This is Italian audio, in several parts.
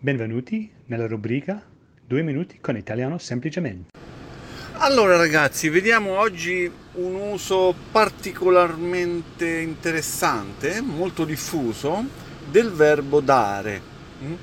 Benvenuti nella rubrica 2 minuti con italiano semplicemente. Allora ragazzi, vediamo oggi un uso particolarmente interessante, molto diffuso, del verbo dare. Mm?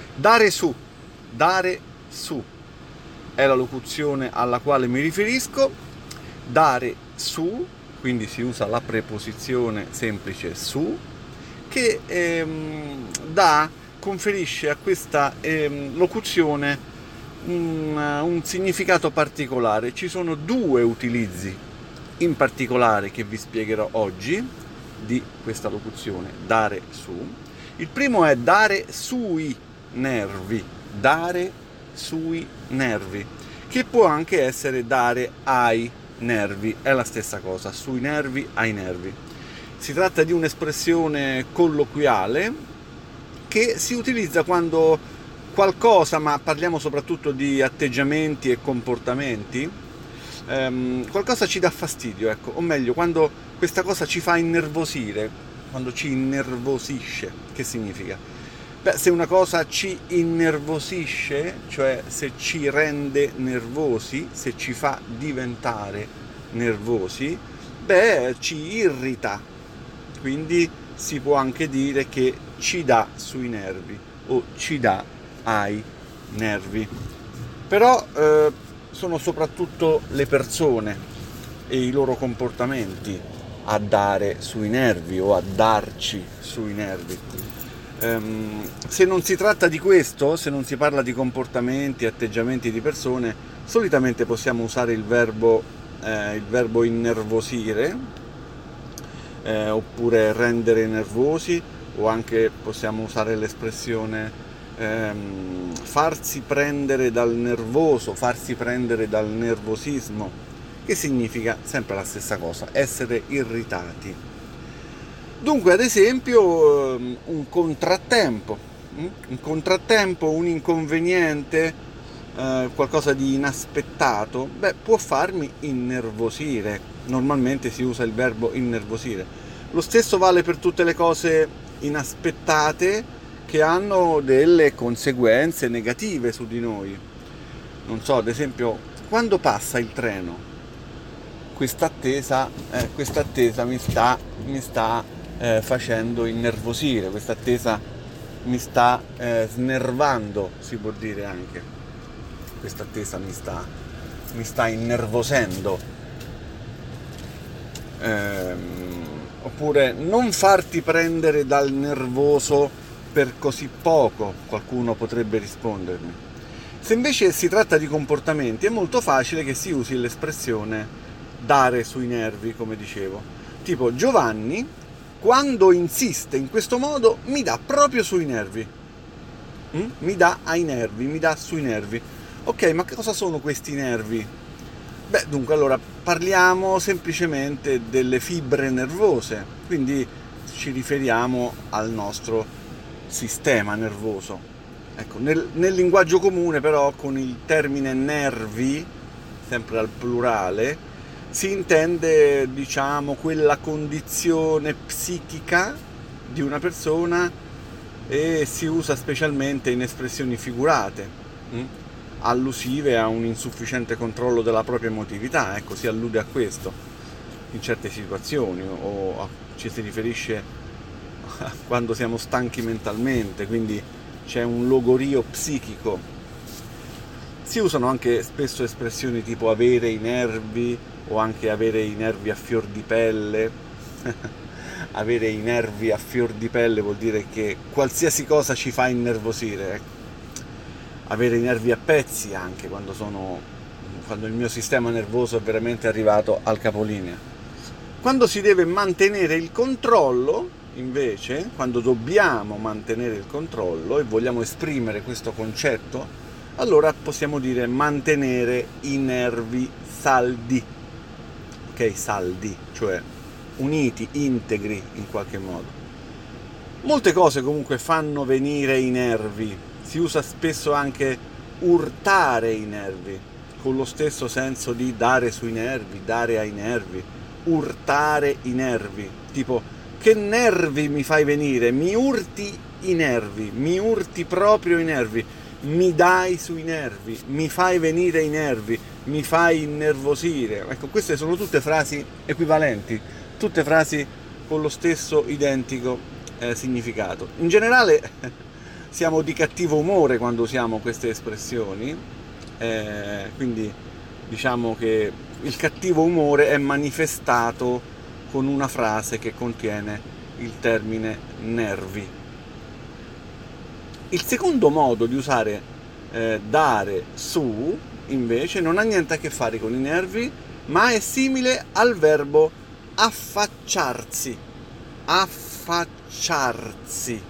Dare su è la locuzione alla quale mi riferisco. Dare su, quindi si usa la preposizione semplice su, che conferisce a questa locuzione un significato particolare. Ci sono due utilizzi in particolare che vi spiegherò oggi di questa locuzione, dare su. Il primo è dare sui nervi, dare sui nervi, che può anche essere dare ai nervi, è la stessa cosa, sui nervi, ai nervi. Si tratta di un'espressione colloquiale che si utilizza quando qualcosa, ma parliamo soprattutto di atteggiamenti e comportamenti, qualcosa ci dà fastidio, ecco, o meglio, quando questa cosa ci fa innervosire, quando ci innervosisce. Che significa? Beh, se una cosa ci innervosisce, cioè se ci rende nervosi, se ci fa diventare nervosi, beh, ci irrita. Quindi si può anche dire che ci dà sui nervi o ci dà ai nervi. Però sono soprattutto le persone e i loro comportamenti a dare sui nervi o a darci sui nervi. Se non si tratta di questo, se non si parla di comportamenti, atteggiamenti di persone, solitamente possiamo usare il verbo innervosire, oppure rendere nervosi, o anche possiamo usare l'espressione farsi prendere dal nervoso, farsi prendere dal nervosismo, che significa sempre la stessa cosa, essere irritati. Dunque, ad esempio, un contrattempo, un inconveniente, qualcosa di inaspettato, beh, può farmi innervosire. Normalmente si usa il verbo innervosire. Lo stesso vale per tutte le cose inaspettate che hanno delle conseguenze negative su di noi. Non so, ad esempio, quando passa il treno, questa attesa mi sta facendo innervosire, questa attesa mi sta snervando, si può dire anche. Questa attesa mi sta innervosendo. Oppure non farti prendere dal nervoso per così poco, qualcuno potrebbe rispondermi. Se invece si tratta di comportamenti, è molto facile che si usi l'espressione dare sui nervi, come dicevo. Tipo, Giovanni, quando insiste in questo modo, mi dà proprio sui nervi. Mi dà ai nervi, mi dà sui nervi. Ok, ma che cosa sono questi nervi? Beh, dunque, allora parliamo semplicemente delle fibre nervose, quindi ci riferiamo al nostro sistema nervoso. Ecco, nel linguaggio comune però con il termine nervi, sempre al plurale, si intende, diciamo, quella condizione psichica di una persona e si usa specialmente in espressioni figurate, allusive a un insufficiente controllo della propria emotività, ecco, si allude a questo in certe situazioni, ci si riferisce a quando siamo stanchi mentalmente, quindi c'è un logorio psichico. Si usano anche spesso espressioni tipo avere i nervi o anche avere i nervi a fior di pelle. Avere i nervi a fior di pelle vuol dire che qualsiasi cosa ci fa innervosire, ecco. Avere i nervi a pezzi anche quando il mio sistema nervoso è veramente arrivato al capolinea. Quando si deve mantenere il controllo, invece, quando dobbiamo mantenere il controllo e vogliamo esprimere questo concetto, allora possiamo dire mantenere i nervi saldi. Ok, saldi, cioè uniti, integri in qualche modo. Molte cose comunque fanno venire i nervi. Si usa spesso anche urtare i nervi, con lo stesso senso di dare sui nervi, dare ai nervi, urtare i nervi. Tipo, che nervi mi fai venire? Mi urti i nervi, mi urti proprio i nervi, mi dai sui nervi, mi fai venire i nervi, mi fai innervosire. Ecco, queste sono tutte frasi equivalenti, tutte frasi con lo stesso identico significato. In generale siamo di cattivo umore quando usiamo queste espressioni, quindi diciamo che il cattivo umore è manifestato con una frase che contiene il termine nervi. Il secondo modo di usare dare su, invece, non ha niente a che fare con i nervi, ma è simile al verbo affacciarsi. Affacciarsi.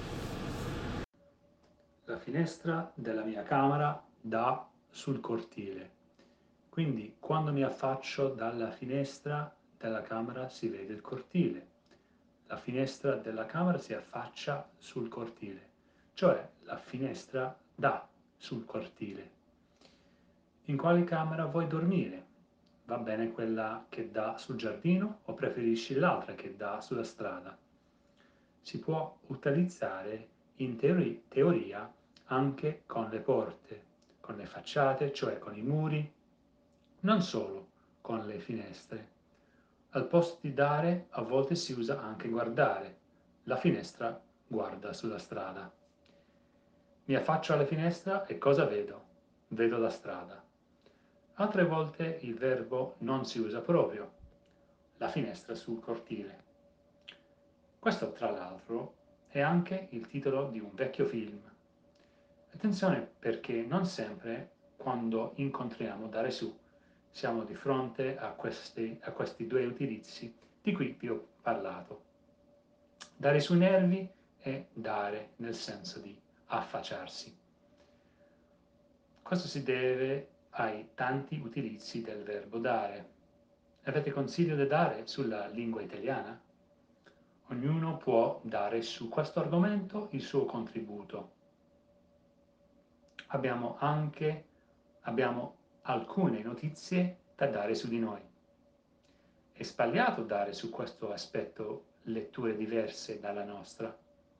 La finestra della mia camera dà sul cortile. Quindi quando mi affaccio dalla finestra della camera si vede il cortile. La finestra della camera si affaccia sul cortile, cioè la finestra dà sul cortile. In quale camera vuoi dormire? Va bene quella che dà sul giardino o preferisci l'altra che dà sulla strada? Si può utilizzare in teoria anche con le porte, con le facciate, cioè con i muri, non solo con le finestre. Al posto di dare a volte si usa anche guardare. La finestra guarda sulla strada. Mi affaccio alla finestra e cosa vedo? Vedo la strada. Altre volte il verbo non si usa proprio. La finestra sul cortile. Questo, tra l'altro, è anche il titolo di un vecchio film. Attenzione perché non sempre, quando incontriamo dare su, siamo di fronte a questi due utilizzi di cui vi ho parlato. Dare sui nervi e dare nel senso di affacciarsi. Questo si deve ai tanti utilizzi del verbo dare. Avete consiglio da dare sulla lingua italiana? Ognuno può dare su questo argomento il suo contributo. Abbiamo alcune notizie da dare su di noi. È sbagliato dare su questo aspetto letture diverse dalla nostra.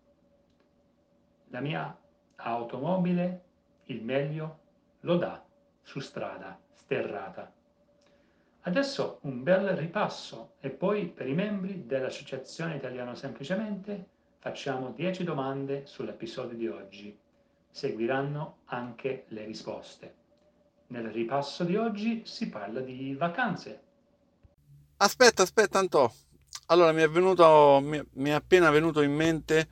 La mia automobile il meglio lo dà su strada sterrata. Adesso un bel ripasso e poi per i membri dell'Associazione Italiano Semplicemente facciamo 10 domande sull'episodio di oggi. Seguiranno anche le risposte. Nel ripasso di oggi si parla di vacanze. Aspetta, Antò. Allora, mi è appena venuto in mente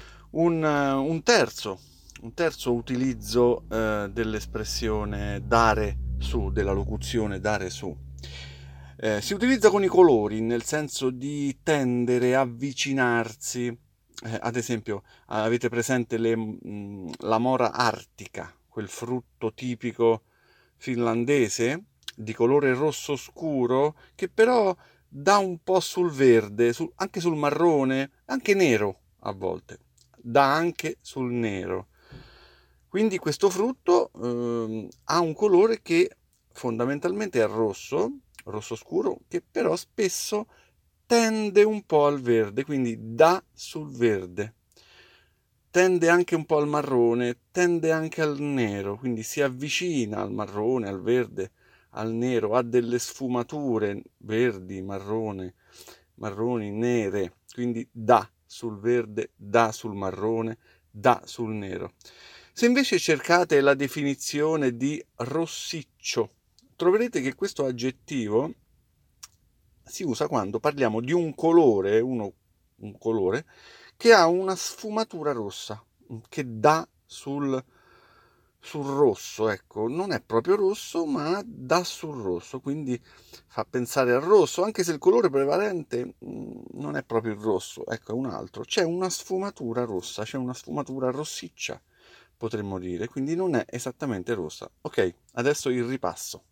un terzo utilizzo dell'espressione dare su, della locuzione dare su. Si utilizza con i colori, nel senso di tendere, avvicinarsi. Ad esempio, avete presente la mora artica, quel frutto tipico finlandese di colore rosso scuro che però dà un po' sul verde, anche sul marrone, anche nero a volte, dà anche sul nero. Quindi questo frutto ha un colore che fondamentalmente è rosso scuro, che però spesso tende un po' al verde, quindi dà sul verde. Tende anche un po' al marrone, tende anche al nero, quindi si avvicina al marrone, al verde, al nero, ha delle sfumature verdi, marroni, nere, quindi dà sul verde, dà sul marrone, dà sul nero. Se invece cercate la definizione di rossiccio, troverete che questo aggettivo si usa quando parliamo di un colore, un colore che ha una sfumatura rossa, che dà sul rosso, ecco, non è proprio rosso, ma dà sul rosso, quindi fa pensare al rosso, anche se il colore prevalente non è proprio il rosso, ecco, è un altro. C'è una sfumatura rossa, c'è una sfumatura rossiccia, potremmo dire, quindi non è esattamente rossa. Ok, adesso il ripasso.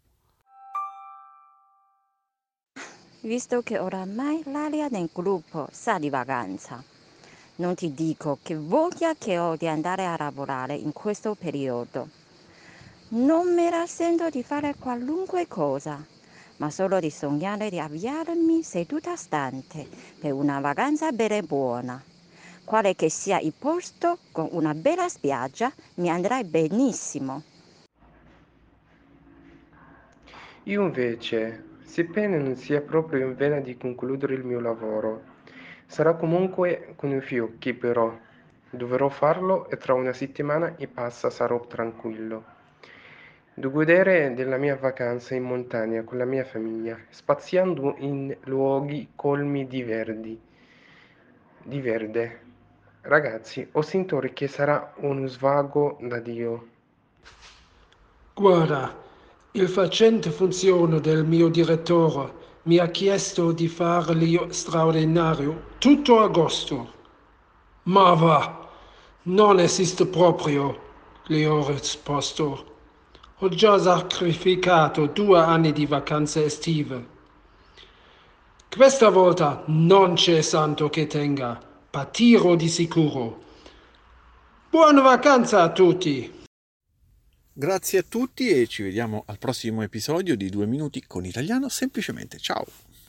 Visto che oramai l'aria del gruppo sa di vacanza, non ti dico che voglia che ho di andare a lavorare in questo periodo. Non me la sento di fare qualunque cosa, ma solo di sognare di avviarmi seduta stante per una vacanza bella e buona. quale che sia il posto con una bella spiaggia, mi andrai benissimo. Io invece, sebbene non sia proprio in vena di concludere il mio lavoro, sarà comunque con i fiocchi però. Dovrò farlo e tra una settimana e passa sarò tranquillo. Devo godere della mia vacanza in montagna con la mia famiglia, spaziando in luoghi colmi di verde. Ragazzi, ho sentito che sarà uno svago da Dio. Guarda, il facente funzione del mio direttore mi ha chiesto di fargli straordinario tutto agosto. Ma va, non esiste proprio, gli ho risposto. Ho già sacrificato 2 anni di vacanze estive. Questa volta non c'è santo che tenga, patirò di sicuro. Buona vacanza a tutti! Grazie a tutti e ci vediamo al prossimo episodio di 2 minuti con italiano semplicemente. Ciao!